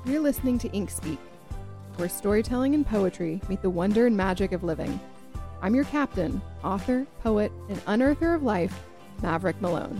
You're listening to Ink Speak, where storytelling and poetry meet the wonder and magic of living. I'm your captain, author, poet, and unearther of life, Maverick Malone.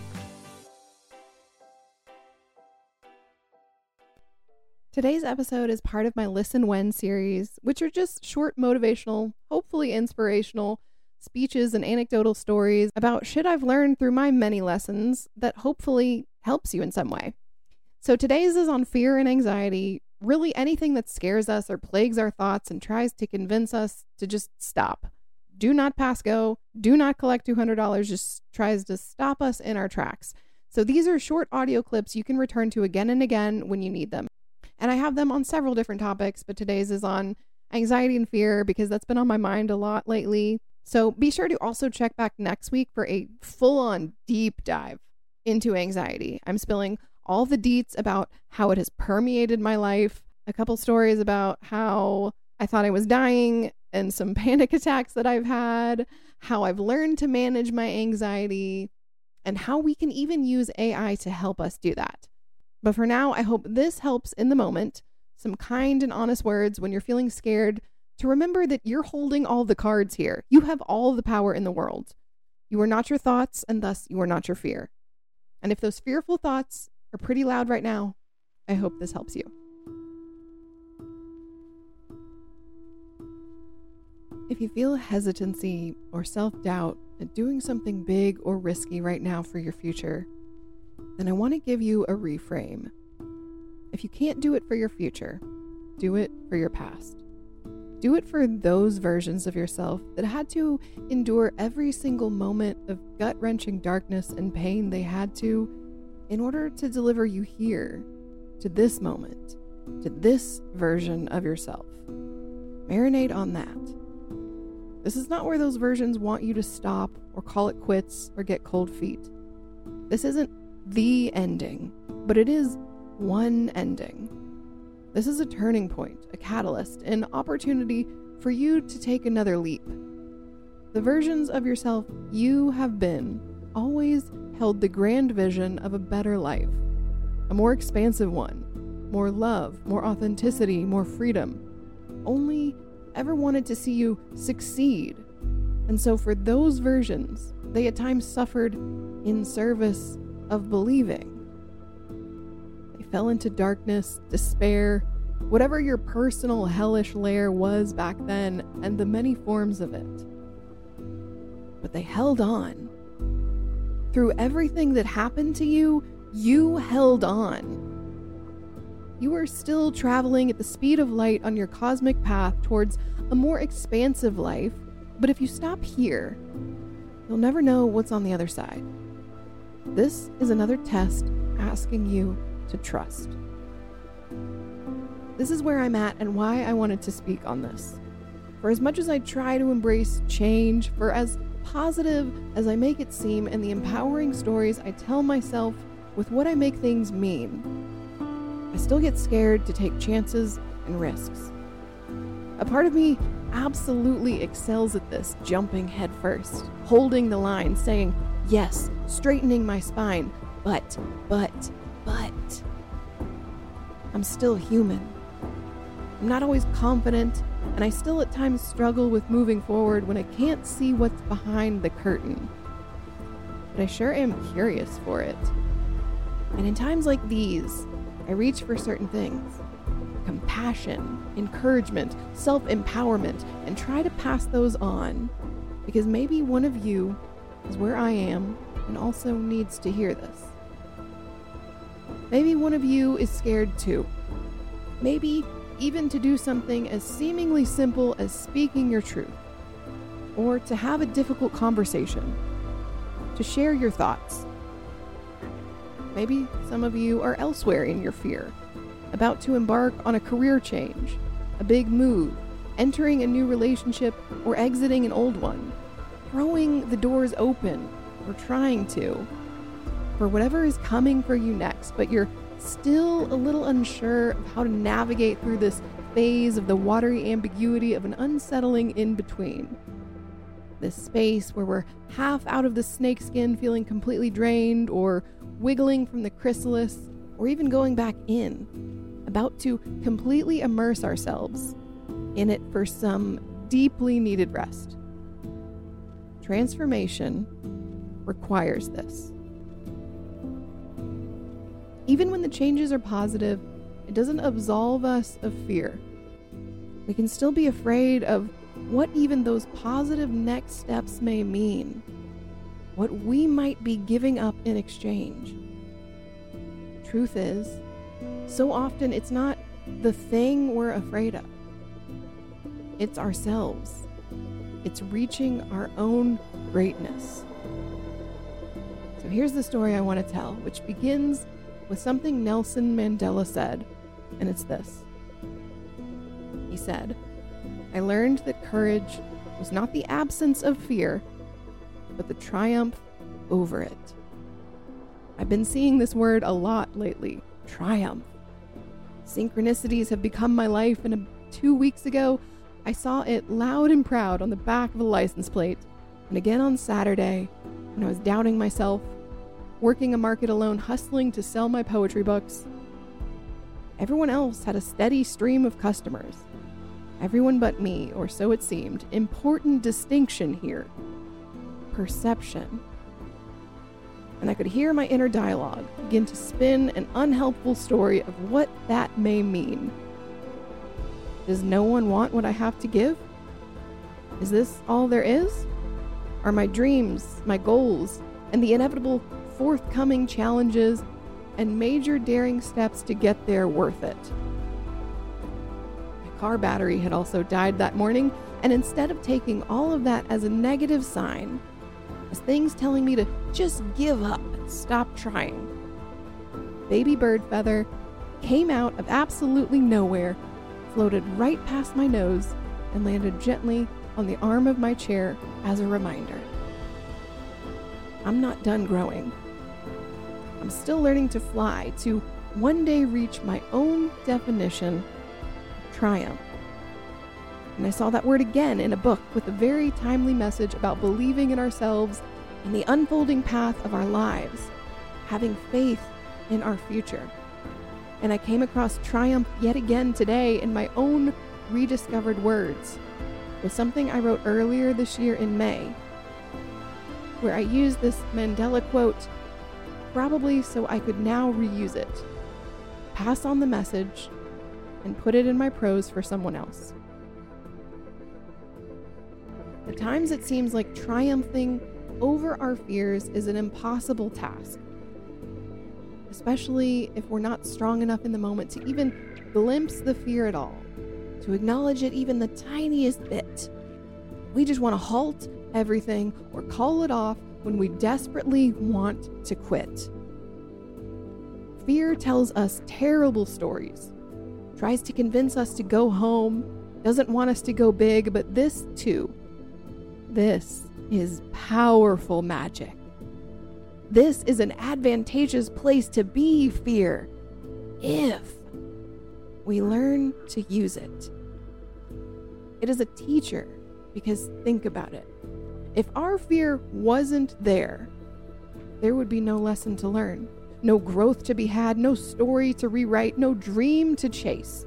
Today's episode is part of my Listen When series, which are just short motivational, hopefully inspirational, speeches and anecdotal stories about shit I've learned through my many lessons that hopefully helps you in some way. So today's is on fear and anxiety, really anything that scares us or plagues our thoughts and tries to convince us to just stop. Do not pass go, do not collect $200, just tries to stop us in our tracks. So these are short audio clips you can return to again and again when you need them. And I have them on several different topics, but today's is on anxiety and fear because that's been on my mind a lot lately. So be sure to also check back next week for a full-on deep dive into anxiety. I'm spilling all the deets about how it has permeated my life, a couple stories about how I thought I was dying and some panic attacks that I've had, how I've learned to manage my anxiety, and how we can even use AI to help us do that. But for now, I hope this helps in the moment, some kind and honest words when you're feeling scared, to remember that you're holding all the cards here. You have all the power in the world. You are not your thoughts, and thus you are not your fear. And if those fearful thoughts are pretty loud right now, I hope this helps you. If you feel hesitancy or self-doubt at doing something big or risky right now for your future, then I want to give you a reframe. If you can't do it for your future, do it for your past. Do it for those versions of yourself that had to endure every single moment of gut-wrenching darkness and pain they had to in order to deliver you here, to this moment, to this version of yourself. Marinate on that. This is not where those versions want you to stop or call it quits or get cold feet. This isn't the ending, but it is one ending. This is a turning point, a catalyst, an opportunity for you to take another leap. The versions of yourself you have been always held the grand vision of a better life, a more expansive one, more love, more authenticity, more freedom. Only ever wanted to see you succeed. And so for those versions, they at times suffered in service of believing. Fell into darkness, despair, whatever your personal hellish lair was back then, and the many forms of it. But they held on. Through everything that happened to you, you held on. You are still traveling at the speed of light on your cosmic path towards a more expansive life, but if you stop here, you'll never know what's on the other side. This is another test asking you to trust. This is where I'm at and why I wanted to speak on this. For as much as I try to embrace change, for as positive as I make it seem, and the empowering stories I tell myself with what I make things mean, I still get scared to take chances and risks. A part of me absolutely excels at this, jumping headfirst, holding the line, saying, yes, straightening my spine, but, I'm still human. I'm not always confident, and I still at times struggle with moving forward when I can't see what's behind the curtain. But I sure am curious for it. And in times like these, I reach for certain things. Compassion, encouragement, self-empowerment, and try to pass those on, because maybe one of you is where I am and also needs to hear this. Maybe one of you is scared too. Maybe even to do something as seemingly simple as speaking your truth, or to have a difficult conversation, to share your thoughts. Maybe some of you are elsewhere in your fear, about to embark on a career change, a big move, entering a new relationship, or exiting an old one, throwing the doors open, or trying to, for whatever is coming for you next, but you're still a little unsure of how to navigate through this phase of the watery ambiguity of an unsettling in-between. This space where we're half out of the snakeskin feeling completely drained, or wiggling from the chrysalis, or even going back in. about to completely immerse ourselves in it for some deeply needed rest. Transformation requires this. Even when the changes are positive, it doesn't absolve us of fear. We can still be afraid of what even those positive next steps may mean, what we might be giving up in exchange. Truth is, so often it's not the thing we're afraid of. It's ourselves. It's reaching our own greatness. So here's the story I want to tell, which begins with something Nelson Mandela said, and it's this. He said, "I learned that courage was not the absence of fear, but the triumph over it." I've been seeing this word a lot lately, triumph. Synchronicities have become my life, and 2 weeks ago, I saw it loud and proud on the back of a license plate, and again on Saturday, when I was doubting myself, working a market alone, hustling to sell my poetry books. Everyone else had a steady stream of customers. Everyone but me, or so it seemed. Important distinction here. Perception. And I could hear my inner dialogue begin to spin an unhelpful story of what that may mean. Does no one want what I have to give? Is this all there is? Are my dreams, my goals, and the inevitable forthcoming challenges and major daring steps to get there worth it? My car battery had also died that morning, and instead of taking all of that as a negative sign, as things telling me to just give up and stop trying, baby bird feather came out of absolutely nowhere, floated right past my nose, and landed gently on the arm of my chair as a reminder. I'm not done growing. I'm still learning to fly, to one day reach my own definition of triumph. And I saw that word again in a book with a very timely message about believing in ourselves and the unfolding path of our lives, having faith in our future. And I came across triumph yet again today in my own rediscovered words, with something I wrote earlier this year in May, where I used this Mandela quote, probably so I could now reuse it, pass on the message, and put it in my prose for someone else. At times it seems like triumphing over our fears is an impossible task, especially if we're not strong enough in the moment to even glimpse the fear at all, to acknowledge it even the tiniest bit. We just want to halt everything or call it off when we desperately want to quit. Fear tells us terrible stories, tries to convince us to go home, doesn't want us to go big, but this too, this is powerful magic. This is an advantageous place to be, fear, if we learn to use it. It is a teacher, because think about it. If our fear wasn't there, there would be no lesson to learn, no growth to be had, no story to rewrite, no dream to chase.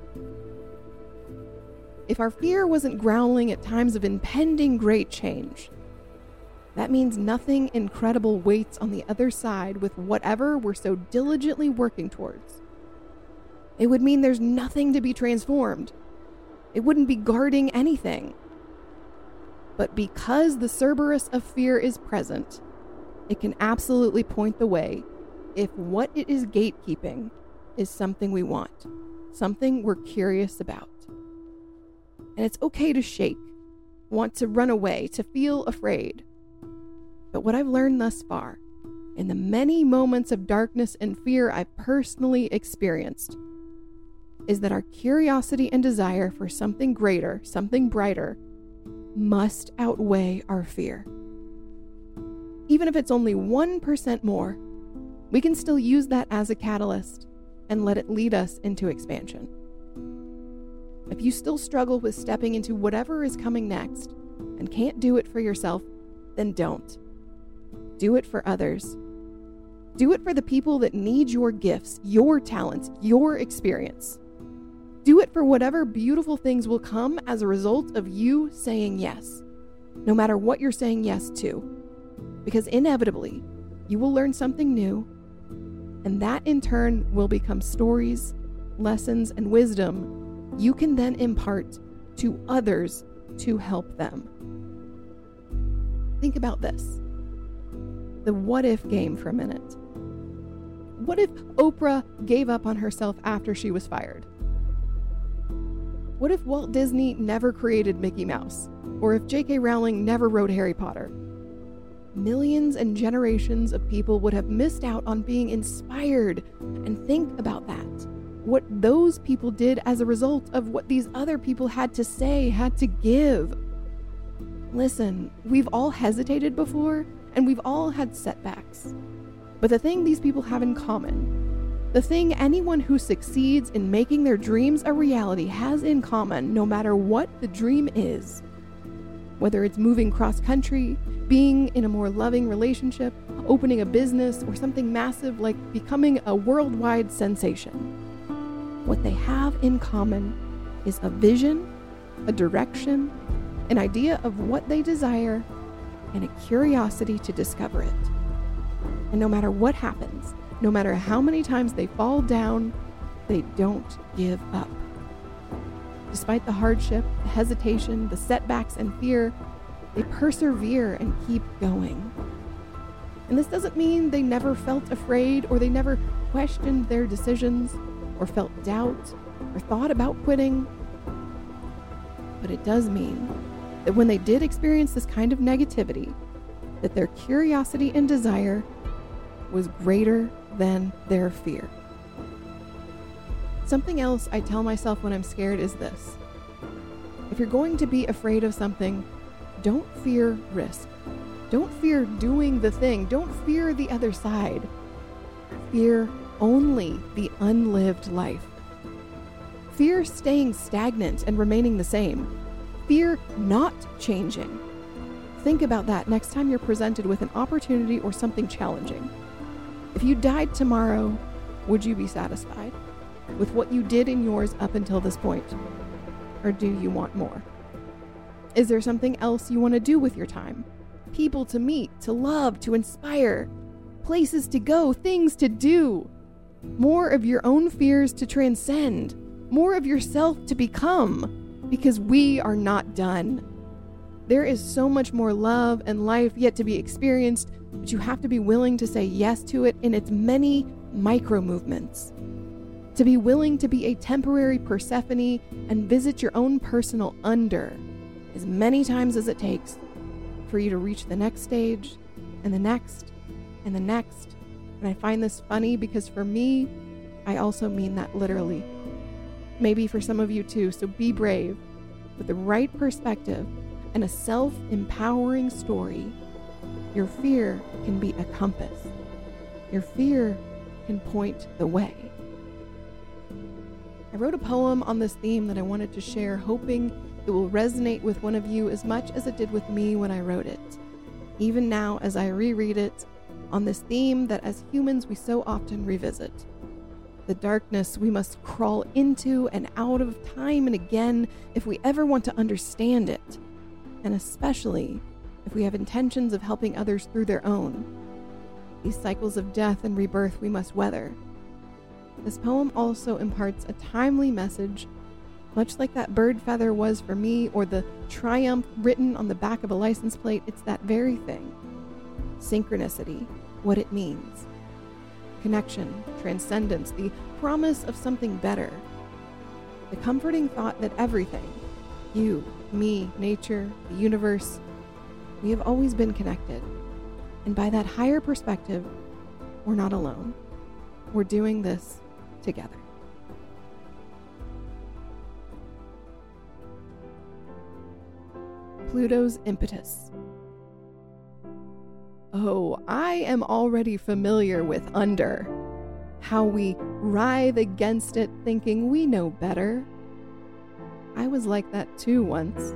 If our fear wasn't growling at times of impending great change, that means nothing incredible waits on the other side with whatever we're so diligently working towards. It would mean there's nothing to be transformed. It wouldn't be guarding anything. But because the Cerberus of fear is present, it can absolutely point the way if what it is gatekeeping is something we want, something we're curious about. And it's okay to shake, want to run away, to feel afraid. But what I've learned thus far, in the many moments of darkness and fear I've personally experienced, is that our curiosity and desire for something greater, something brighter, must outweigh our fear. Even if it's only 1% more, we can still use that as a catalyst and let it lead us into expansion. If you still struggle with stepping into whatever is coming next and can't do it for yourself, then don't. Do it for others. Do it for the people that need your gifts, your talents, your experience. Do it for whatever beautiful things will come as a result of you saying yes, no matter what you're saying yes to. Because inevitably, you will learn something new, and that in turn will become stories, lessons, and wisdom you can then impart to others to help them. Think about this. The what if game for a minute. What if Oprah gave up on herself after she was fired? What if Walt Disney never created Mickey Mouse? Or if J.K. Rowling never wrote Harry Potter? Millions and generations of people would have missed out on being inspired. And think about that. What those people did as a result of what these other people had to say, had to give. Listen, we've all hesitated before, and we've all had setbacks. But the thing these people have in common, the thing anyone who succeeds in making their dreams a reality has in common, no matter what the dream is, whether it's moving cross-country, being in a more loving relationship, opening a business, or something massive like becoming a worldwide sensation, what they have in common is a vision, a direction, an idea of what they desire, and a curiosity to discover it. And no matter what happens, no matter how many times they fall down, they don't give up. Despite the hardship, the hesitation, the setbacks, and fear, they persevere and keep going. And this doesn't mean they never felt afraid, or they never questioned their decisions, or felt doubt, or thought about quitting. But it does mean that when they did experience this kind of negativity, that their curiosity and desire was greater than their fear. Something else I tell myself when I'm scared is this. If you're going to be afraid of something, don't fear risk. Don't fear doing the thing. Don't fear the other side. Fear only the unlived life. Fear staying stagnant and remaining the same. Fear not changing. Think about that next time you're presented with an opportunity or something challenging. If you died tomorrow, would you be satisfied with what you did in yours up until this point? Or do you want more? Is there something else you want to do with your time? People to meet, to love, to inspire, places to go, things to do. More of your own fears to transcend, more of yourself to become, because we are not done. There is so much more love and life yet to be experienced, but you have to be willing to say yes to it in its many micro movements. To be willing to be a temporary Persephone and visit your own personal under as many times as it takes for you to reach the next stage and the next and the next. And I find this funny because for me, I also mean that literally. Maybe for some of you too, so be brave. With the right perspective and a self-empowering story, your fear can be a compass. Your fear can point the way. I wrote a poem on this theme that I wanted to share, hoping it will resonate with one of you as much as it did with me when I wrote it. Even now, as I reread it, on this theme that as humans we so often revisit. The darkness we must crawl into and out of time and again if we ever want to understand it, and especially if we have intentions of helping others through their own. These cycles of death and rebirth we must weather. This poem also imparts a timely message, much like that bird feather was for me, or the triumph written on the back of a license plate. It's that very thing. Synchronicity, what it means. Connection, transcendence, the promise of something better. The comforting thought that everything, you, me, nature, the universe, we have always been connected. And by that higher perspective, we're not alone. We're doing this together. Pluto's impetus. Oh, I am already familiar with under. How we writhe against it thinking we know better. I was like that too once.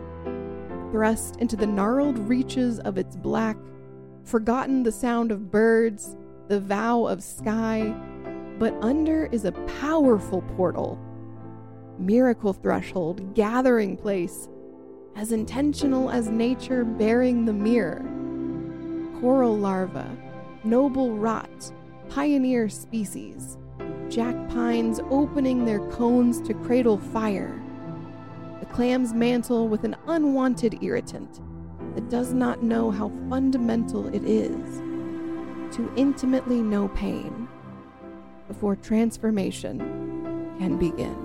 Thrust into the gnarled reaches of its black, forgotten the sound of birds, the vow of sky, but under is a powerful portal. Miracle threshold, gathering place, as intentional as nature bearing the mirror. Coral larva, noble rot, pioneer species, jack pines opening their cones to cradle fire. The clam's mantle with an unwanted irritant that does not know how fundamental it is to intimately know pain before transformation can begin.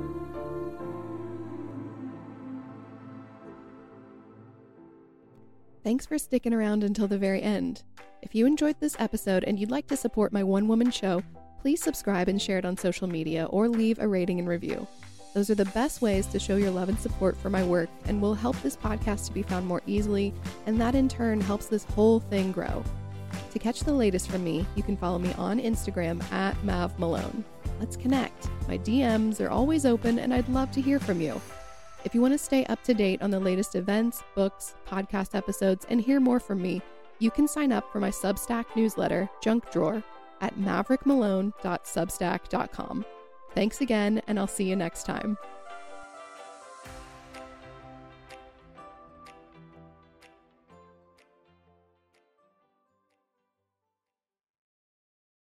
Thanks for sticking around until the very end. If you enjoyed this episode and you'd like to support my one-woman show, please subscribe and share it on social media or leave a rating and review. Those are the best ways to show your love and support for my work and will help this podcast to be found more easily, and that in turn helps this whole thing grow. To catch the latest from me, you can follow me on Instagram at MavMalone. Let's connect. My DMs are always open and I'd love to hear from you. If you want to stay up to date on the latest events, books, podcast episodes, and hear more from me, you can sign up for my Substack newsletter, Junk Drawer, at maverickmalone.substack.com. Thanks again, and I'll see you next time.